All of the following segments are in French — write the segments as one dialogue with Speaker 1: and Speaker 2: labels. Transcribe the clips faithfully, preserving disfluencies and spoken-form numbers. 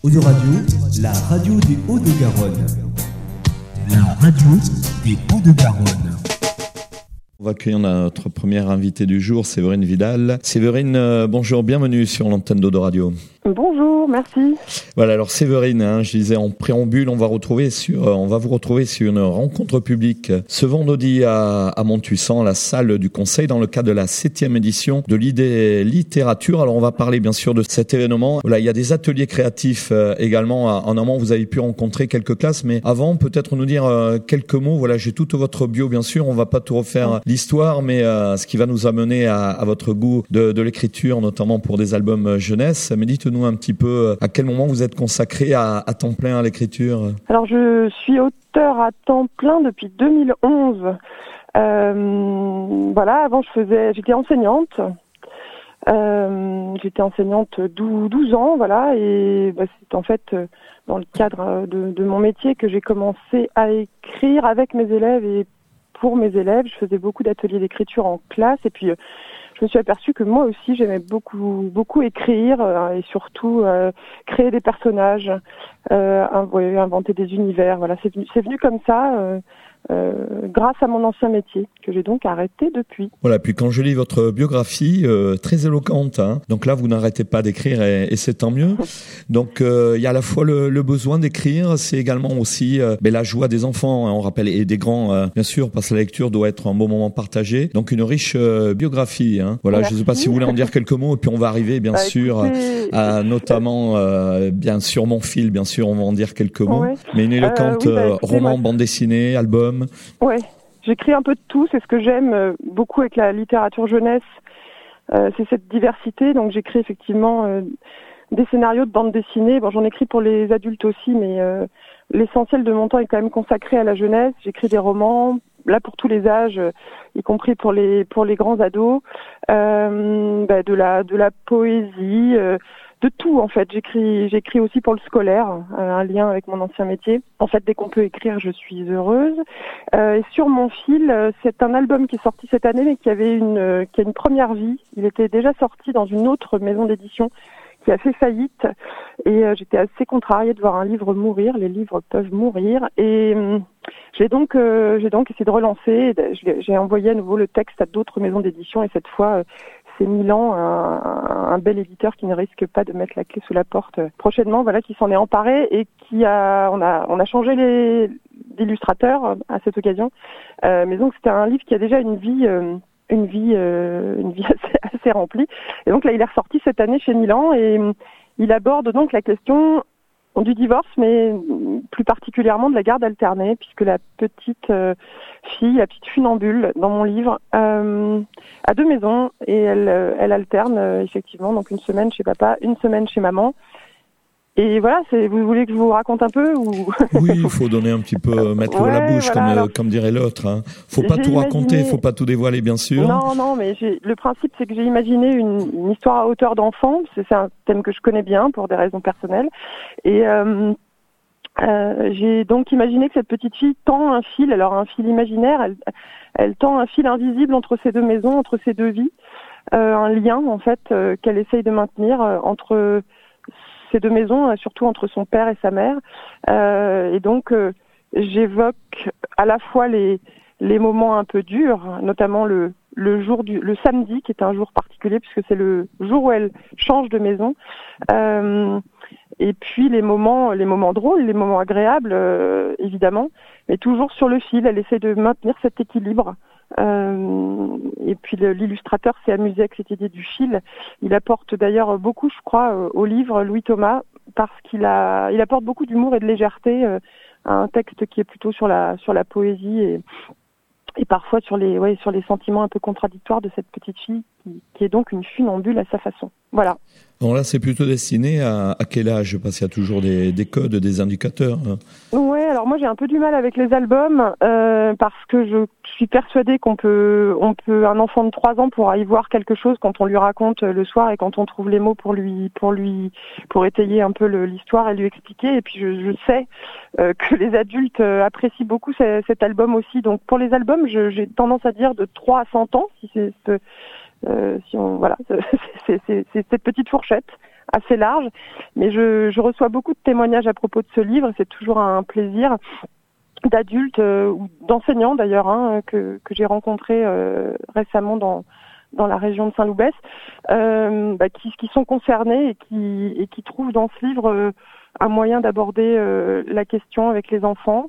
Speaker 1: Autoradio, la radio des Hauts-de-Garonne. La radio des Hauts-de-Garonne.
Speaker 2: On va accueillir notre première invitée du jour, Séverine Vidal. Séverine, euh, bonjour, bienvenue sur l'antenne d'Autoradio.
Speaker 3: Bonjour, merci.
Speaker 2: Voilà, alors Séverine, hein, je disais en préambule, on va retrouver sur, on va vous retrouver sur une rencontre publique ce vendredi à, à Monthuissan, à la salle du Conseil, dans le cadre de la septième édition de l'Idée Littérature. Alors on va parler bien sûr de cet événement. Voilà, il y a des ateliers créatifs euh, également. En amont, vous avez pu rencontrer quelques classes, mais avant, peut-être nous dire euh, quelques mots. Voilà, j'ai toute votre bio, bien sûr. On va pas tout refaire euh, l'histoire, mais euh, ce qui va nous amener à, à votre goût de, de l'écriture, notamment pour des albums jeunesse. Mais dites-nous un petit peu à quel moment vous êtes consacré à, à temps plein à l'écriture.
Speaker 3: Alors je suis auteur à temps plein depuis deux mille onze. Euh, voilà, avant je faisais, j'étais enseignante. Euh, j'étais enseignante douze ans, voilà, et bah, c'est en fait dans le cadre de, de mon métier que j'ai commencé à écrire avec mes élèves et pour mes élèves. Je faisais beaucoup d'ateliers d'écriture en classe, et puis je me suis aperçue que moi aussi j'aimais beaucoup beaucoup écrire euh, et surtout euh, créer des personnages, euh, inventer des univers. Voilà, c'est venu, c'est venu comme ça. Euh, Euh, grâce à mon ancien métier, que j'ai donc arrêté depuis.
Speaker 2: Voilà, puis quand je lis votre biographie, euh, très éloquente, hein, donc là vous n'arrêtez pas d'écrire et, et c'est tant mieux. Donc euh, il y a à la fois le, le besoin d'écrire, c'est également aussi euh, ben, la joie des enfants, hein, on rappelle, et des grands, euh, bien sûr, parce que la lecture doit être un bon moment partagé. Donc une riche euh, biographie. Hein. Voilà, Merci. Je ne sais pas si vous voulez en dire quelques mots, et puis on va arriver, bien bah, sûr, écoutez... à notamment, euh, bien sûr, mon fil, bien sûr, on va en dire quelques mots. Ouais. Mais une éloquente euh, oui, bah, écoutez, roman, moi... bande dessinée, album.
Speaker 3: Ouais, j'écris un peu de tout, c'est ce que j'aime euh, beaucoup avec la littérature jeunesse, euh, c'est cette diversité. Donc j'écris effectivement euh, des scénarios de bande dessinée, bon j'en écris pour les adultes aussi, mais euh, l'essentiel de mon temps est quand même consacré à la jeunesse. J'écris des romans, là pour tous les âges, euh, y compris pour les pour les grands ados, euh, bah, de la de la poésie, euh, de tout en fait. J'écris j'écris aussi pour le scolaire, euh, un lien avec mon ancien métier. En fait, dès qu'on peut écrire, je suis heureuse. Euh, et sur mon fil, euh, c'est un album qui est sorti cette année, mais qui avait une euh, qui a une première vie. Il était déjà sorti dans une autre maison d'édition qui a fait faillite, et euh, j'étais assez contrariée de voir un livre mourir. Les livres peuvent mourir, et euh, j'ai donc euh, j'ai donc essayé de relancer. J'ai, j'ai envoyé à nouveau le texte à d'autres maisons d'édition, et cette fois euh, c'est Milan, un, un bel éditeur qui ne risque pas de mettre la clé sous la porte prochainement, voilà, qui s'en est emparé et qui a, on a, on a changé les illustrateurs à cette occasion. Euh, mais donc c'était un livre qui a déjà une vie, euh, une vie, euh, une vie assez, assez remplie. Et donc là, il est ressorti cette année chez Milan, et il aborde donc la question du divorce, mais plus particulièrement de la garde alternée, puisque la petite euh, fille, la petite funambule dans mon livre, euh, a deux maisons, et elle, euh, elle alterne euh, effectivement, donc une semaine chez papa, une semaine chez maman. Et voilà, c'est, vous voulez que je vous raconte un peu ou...
Speaker 2: Oui, il faut donner un petit peu, mettre ouais, l'eau à la bouche, voilà, comme, alors, comme dirait l'autre. Hein. Faut pas tout imaginé... raconter, faut pas tout dévoiler, bien sûr.
Speaker 3: Non, non, mais j'ai... le principe, c'est que j'ai imaginé une, une histoire à hauteur d'enfant. C'est, c'est un thème que je connais bien pour des raisons personnelles. Et euh, euh, j'ai donc imaginé que cette petite fille tend un fil, alors un fil imaginaire, elle, elle tend un fil invisible entre ces deux maisons, entre ces deux vies, euh, un lien en fait euh, qu'elle essaye de maintenir euh, entre ces deux maisons, surtout entre son père et sa mère. Euh, et donc, euh, j'évoque à la fois les, les moments un peu durs, notamment le, le jour du, le samedi, qui est un jour particulier puisque c'est le jour où elle change de maison. Euh, et puis les moments, les moments drôles, les moments agréables, euh, évidemment, mais toujours sur le fil. Elle essaie de maintenir cet équilibre. Euh, et puis le, l'illustrateur s'est amusé avec cette idée du fil. Il apporte d'ailleurs beaucoup, je crois, au livre, Louis Thomas, parce qu'il a, il apporte beaucoup d'humour et de légèreté euh, à un texte qui est plutôt sur la sur la poésie et et parfois sur les ouais sur les sentiments un peu contradictoires de cette petite fille qui, qui est donc une funambule à sa façon. Voilà.
Speaker 2: Alors là, c'est plutôt destiné à, à quel âge? Parce qu'il y a toujours des, des codes, des indicateurs.
Speaker 3: Ouais, alors moi j'ai un peu du mal avec les albums euh, parce que je suis persuadée qu'on peut, on peut, un enfant de trois ans pourra y voir quelque chose quand on lui raconte le soir et quand on trouve les mots pour lui, pour lui, pour étayer un peu le, l'histoire et lui expliquer. Et puis je, je sais euh, que les adultes apprécient beaucoup c- cet album aussi. Donc pour les albums, je, j'ai tendance à dire de trois à cent ans, si c'est ce, Euh, si on, voilà, c'est, c'est, c'est cette petite fourchette assez large. Mais je, je reçois beaucoup de témoignages à propos de ce livre, et c'est toujours un plaisir, d'adultes euh, ou d'enseignants d'ailleurs, hein, que, que j'ai rencontrés euh, récemment dans, dans la région de Saint-Loubès, euh, bah, qui, qui sont concernés et qui, et qui trouvent dans ce livre euh, un moyen d'aborder euh, la question avec les enfants,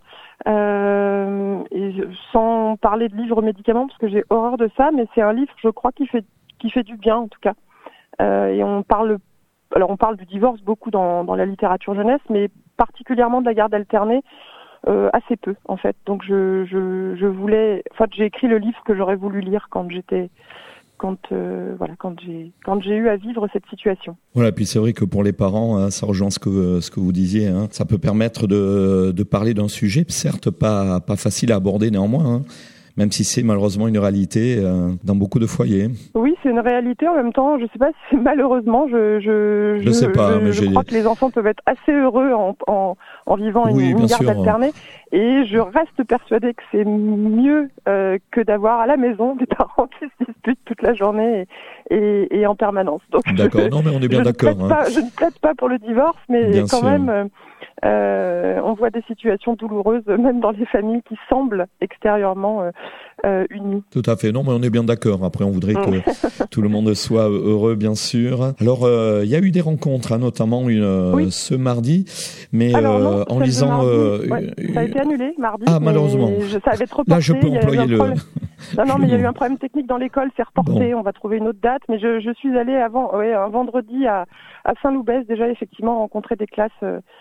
Speaker 3: euh, et sans parler de livres médicaments parce que j'ai horreur de ça, mais c'est un livre, je crois, qui fait qui fait du bien en tout cas. Euh, et on parle, alors on parle du divorce beaucoup dans, dans la littérature jeunesse, mais particulièrement de la garde alternée euh, assez peu en fait. Donc je je, je voulais, enfin j'ai écrit le livre que j'aurais voulu lire quand j'étais quand euh, voilà quand j'ai quand j'ai eu à vivre cette situation.
Speaker 2: Voilà, puis c'est vrai que pour les parents, hein, ça rejoint ce que ce que vous disiez, hein, ça peut permettre de de parler d'un sujet, certes pas pas facile à aborder néanmoins, hein, même si c'est malheureusement une réalité euh, dans beaucoup de foyers.
Speaker 3: Oui, c'est une réalité. En même temps, je sais pas si c'est malheureusement, je je
Speaker 2: je, sais pas,
Speaker 3: je,
Speaker 2: mais
Speaker 3: je
Speaker 2: j'ai...
Speaker 3: crois que les enfants peuvent être assez heureux en en, en vivant
Speaker 2: oui,
Speaker 3: une, une garde
Speaker 2: sûr.
Speaker 3: alternée. Et je reste persuadée que c'est mieux euh, que d'avoir à la maison des parents qui se disputent toute la journée et, et, et en permanence. Donc,
Speaker 2: d'accord,
Speaker 3: je,
Speaker 2: non mais on est bien
Speaker 3: je
Speaker 2: d'accord.
Speaker 3: Ne
Speaker 2: hein.
Speaker 3: pas, je ne plaide pas pour le divorce, mais
Speaker 2: bien
Speaker 3: quand
Speaker 2: sûr.
Speaker 3: même, euh, on voit des situations douloureuses, même dans les familles qui semblent extérieurement euh, euh, unies.
Speaker 2: Tout à fait, non mais on est bien d'accord. Après, on voudrait que tout le monde soit heureux, bien sûr. Alors, il euh, y a eu des rencontres, hein, notamment une, euh, oui. ce mardi, mais
Speaker 3: Alors, non,
Speaker 2: euh, en lisant...
Speaker 3: mardi,
Speaker 2: euh,
Speaker 3: ouais, ça a été annulé mardi.
Speaker 2: Ah, malheureusement.
Speaker 3: Je, ça avait être reporté.
Speaker 2: Là, je peux employer le...
Speaker 3: Non, non, mais il y a eu un problème technique dans l'école, c'est reporté, bon. On va trouver une autre date, mais je, je suis allée avant, ouais, un vendredi à, à Saint-Loubès, déjà effectivement rencontrer des classes,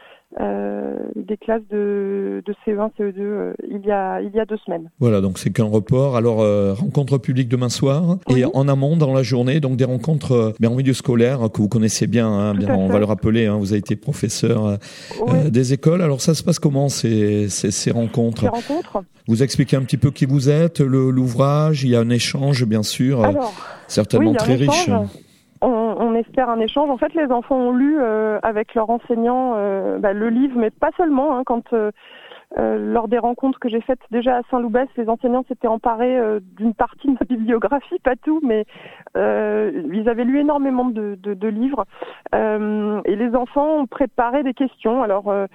Speaker 3: euh, des classes de, de C E un, C E deux euh, il y a il y a deux semaines.
Speaker 2: Voilà, donc c'est qu'un report. Alors euh, rencontre publique demain soir, oui. Et en amont dans la journée, donc des rencontres euh, bien en milieu scolaire que vous connaissez bien, hein, bien on va le rappeler, hein, vous avez été professeur euh, oui. euh, des écoles. Alors ça se passe comment ces ces, ces rencontres?
Speaker 3: Ces rencontres.
Speaker 2: Vous expliquez un petit peu qui vous êtes, le, l'ouvrage, il y a un échange bien sûr,
Speaker 3: Alors,
Speaker 2: certainement
Speaker 3: oui,
Speaker 2: très
Speaker 3: riche. On, on espère un échange. En fait, les enfants ont lu euh, avec leur enseignant euh, bah, le livre, mais pas seulement. Hein, quand euh, euh, lors des rencontres que j'ai faites déjà à Saint-Loubès, les enseignants s'étaient emparés euh, d'une partie de ma bibliographie, pas tout, mais euh, ils avaient lu énormément de, de, de livres. Euh, et les enfants ont préparé des questions. Alors, euh,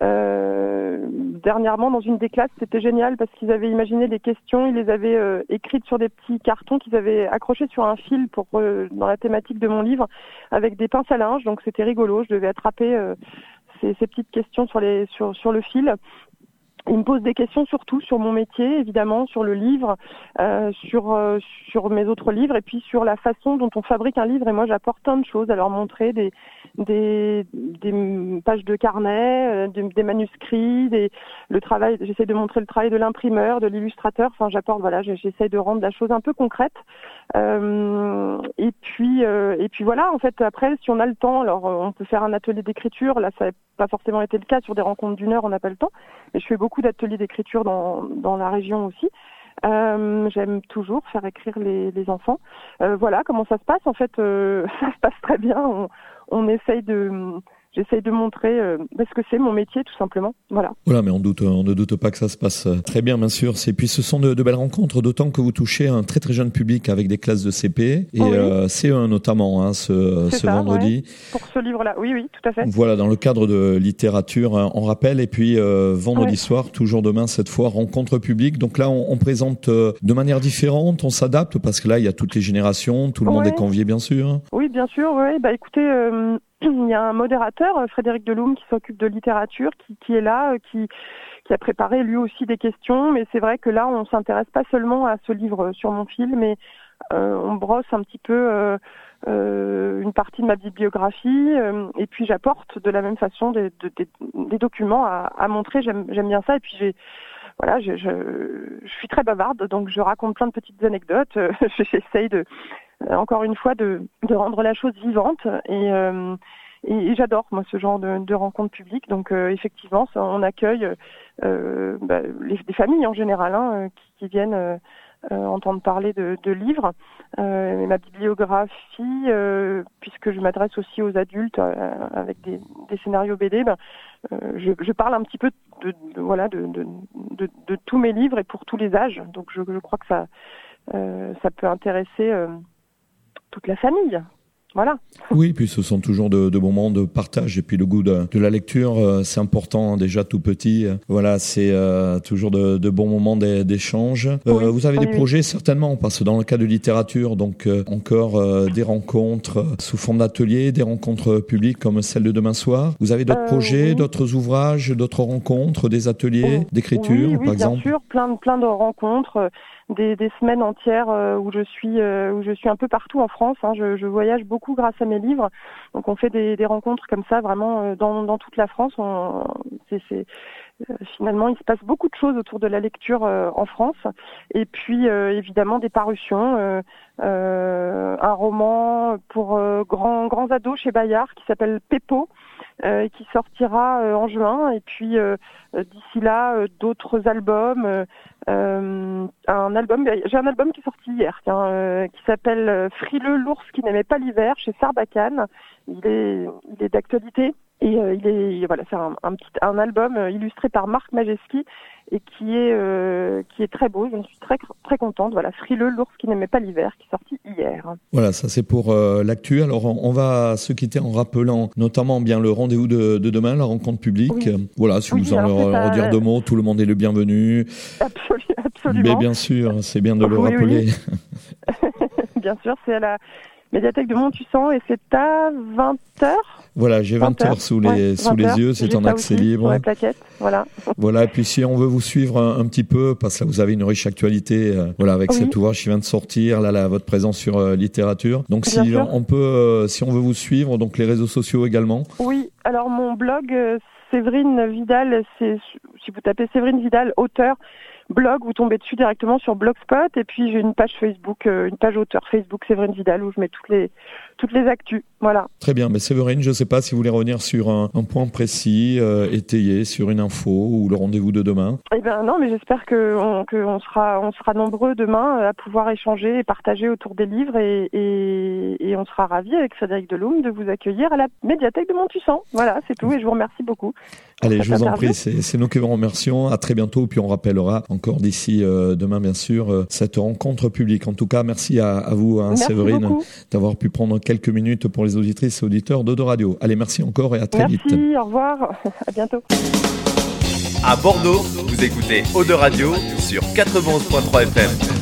Speaker 3: euh, dernièrement, dans une des classes, c'était génial parce qu'ils avaient imaginé des questions, ils les avaient euh, écrites sur des petits cartons qu'ils avaient accrochés sur un fil pour euh, dans la thématique de mon livre, avec des pinces à linge. Donc, c'était rigolo. Je devais attraper euh, ces, ces petites questions sur les sur sur le fil. Il me pose des questions surtout sur mon métier, évidemment, sur le livre, euh, sur euh, sur mes autres livres, et puis sur la façon dont on fabrique un livre. Et moi, j'apporte plein de choses à leur montrer, des des, des pages de carnet, euh, des, des manuscrits, des, le travail. J'essaie de montrer le travail de l'imprimeur, de l'illustrateur. Enfin, j'apporte, voilà, j'essaie de rendre la chose un peu concrète. Euh, et puis euh, et puis voilà. En fait, après, si on a le temps, alors on peut faire un atelier d'écriture. Là, ça n'a pas forcément été le cas sur des rencontres d'une heure, on n'a pas le temps. Mais je fais beaucoup d'ateliers d'écriture dans, dans la région aussi. Euh, j'aime toujours faire écrire les, les enfants. Euh, voilà comment ça se passe. En fait, euh, ça se passe très bien. On, on essaye de... J'essaye de montrer euh, ce que c'est mon métier, tout simplement. Voilà.
Speaker 2: Voilà, mais on doute, on ne doute pas que ça se passe très bien, bien sûr. Et puis, ce sont de, de belles rencontres, d'autant que vous touchez un très très jeune public avec des classes de C P et oui. euh, C E un notamment, hein, ce, ce
Speaker 3: ça,
Speaker 2: vendredi.
Speaker 3: Ouais. Pour ce livre-là, oui, oui, tout à fait.
Speaker 2: Voilà, dans le cadre de littérature, hein, on rappelle. Et puis, euh, vendredi ouais. soir, toujours demain, cette fois, rencontre publique. Donc là, on, on présente euh, de manière différente, on s'adapte parce que là, il y a toutes les générations, tout le ouais. monde est convié, bien sûr.
Speaker 3: Oui, bien sûr. Oui, bah écoutez. Euh... Il y a un modérateur, Frédéric Deloum, qui s'occupe de littérature, qui, qui est là, qui, qui a préparé lui aussi des questions. Mais c'est vrai que là, on s'intéresse pas seulement à ce livre sur mon fil, mais euh, on brosse un petit peu euh, euh, une partie de ma bibliographie. Euh, et puis j'apporte de la même façon des, des, des documents à, à montrer. J'aime, j'aime bien ça. Et puis j'ai... Voilà, je, je, je suis très bavarde, donc je raconte plein de petites anecdotes. J'essaye de, encore une fois, de, de rendre la chose vivante. Et, euh, et, et j'adore, moi, ce genre de, de rencontres publiques. Donc, euh, effectivement, ça, on accueille euh, bah, les, des familles en général hein, qui, qui viennent euh, entendre parler de, de livres. Euh, et ma bibliographie, euh, puisque je m'adresse aussi aux adultes euh, avec des, des scénarios B D, ben, euh, je, je parle un petit peu de, de voilà de, de, de, de tous mes livres et pour tous les âges. Donc je, je crois que ça euh, ça peut intéresser euh, toute la famille. voilà.
Speaker 2: Oui, puis ce sont toujours de, de moments de partage et puis le goût de, de la lecture, euh, c'est important déjà tout petit. Voilà, c'est euh, toujours de, de bons moments d'échange. Euh,
Speaker 3: oui,
Speaker 2: vous avez
Speaker 3: oui,
Speaker 2: des
Speaker 3: oui.
Speaker 2: projets certainement, parce que dans le cas de littérature, donc euh, encore euh, des rencontres sous forme d'ateliers, des rencontres publiques comme celle de demain soir. Vous avez d'autres
Speaker 3: Euh,
Speaker 2: projets,
Speaker 3: oui.
Speaker 2: d'autres ouvrages, d'autres rencontres, des ateliers,
Speaker 3: Oh,
Speaker 2: d'écriture,
Speaker 3: oui, oui,
Speaker 2: par
Speaker 3: bien
Speaker 2: exemple.
Speaker 3: sûr, plein de plein de rencontres, euh, des, des semaines entières euh, où je suis euh, où je suis un peu partout en France. Hein. Je, je voyage beaucoup grâce à mes livres, donc on fait des, des rencontres comme ça vraiment euh, dans, dans toute la France. On, c'est, c'est, euh, finalement, il se passe beaucoup de choses autour de la lecture euh, en France, et puis euh, évidemment des parutions. Euh, euh, un roman pour euh, grands grands ados chez Bayard qui s'appelle Péppo. Euh, qui sortira euh, en juin, et puis euh, euh, d'ici là euh, d'autres albums. Euh, euh, un album, j'ai un album qui est sorti hier, tiens, euh, qui s'appelle euh, Frileux l'ours qui n'aimait pas l'hiver chez Sarbacane. Il est, il est d'actualité et euh, il est, voilà, c'est un, un petit, un album euh, illustré par Marc Majeski et qui est, euh, qui est très beau. Je suis très, très contente. Voilà, Frileux l'ours qui n'aimait pas l'hiver, qui est sorti hier.
Speaker 2: Voilà, ça c'est pour euh, l'actu. Alors on, on va se quitter en rappelant notamment bien le rendez-vous de, de demain, la rencontre publique.
Speaker 3: Oui.
Speaker 2: Voilà, si
Speaker 3: Oui,
Speaker 2: vous en
Speaker 3: alors, c'est
Speaker 2: redire
Speaker 3: ça.
Speaker 2: deux mots, tout le monde est le bienvenu.
Speaker 3: Absolument. Absolument.
Speaker 2: Mais bien sûr, c'est bien de le
Speaker 3: Oui,
Speaker 2: rappeler.
Speaker 3: Oui. Bien sûr, c'est à la médiathèque de Montussan et c'est à vingt heures.
Speaker 2: Voilà, j'ai vingt heures sous les,
Speaker 3: ouais,
Speaker 2: sous les yeux, c'est
Speaker 3: J'ai
Speaker 2: en
Speaker 3: ça
Speaker 2: accès
Speaker 3: aussi,
Speaker 2: libre.
Speaker 3: sur la plaquette, voilà.
Speaker 2: Voilà, et puis si on veut vous suivre un, un petit peu, parce que là vous avez une riche actualité, euh, voilà, avec
Speaker 3: Oui.
Speaker 2: cet ouvrage qui vient de sortir, là, là votre présence sur euh, littérature. Donc
Speaker 3: Bien
Speaker 2: si
Speaker 3: sûr.
Speaker 2: on peut, euh, si on veut vous suivre, donc les réseaux sociaux également.
Speaker 3: Oui, alors mon blog, euh, Séverine Vidal, c'est, si vous tapez Séverine Vidal, auteur, blog, vous tombez dessus directement sur Blogspot, et puis j'ai une page Facebook, euh, une page auteur Facebook Séverine Vidal où je mets toutes les toutes les actus, voilà.
Speaker 2: Très bien, mais Séverine, je ne sais pas si vous voulez revenir sur un, un point précis, euh, étayé, sur une info ou le rendez-vous de demain.
Speaker 3: Eh ben non, mais j'espère que on, que on sera on sera nombreux demain à pouvoir échanger et partager autour des livres, et et, et on sera ravis avec Frédéric Deloum de vous accueillir à la médiathèque de Montussan. Voilà, c'est tout, et je vous remercie beaucoup.
Speaker 2: Allez, je vous en
Speaker 3: interview.
Speaker 2: prie, c'est, c'est nous qui vous remercions. À très bientôt, puis on rappellera encore d'ici euh, demain, bien sûr, euh, cette rencontre publique. En tout cas, merci à, à vous, hein,
Speaker 3: Merci
Speaker 2: Séverine,
Speaker 3: beaucoup.
Speaker 2: d'avoir pu prendre quelques minutes pour les auditrices et auditeurs d'Odo Radio. Allez, merci encore et à très
Speaker 3: Merci,
Speaker 2: vite.
Speaker 3: au revoir, à bientôt.
Speaker 4: À Bordeaux, vous écoutez Eau de Radio sur quatre-vingt-onze virgule trois F M.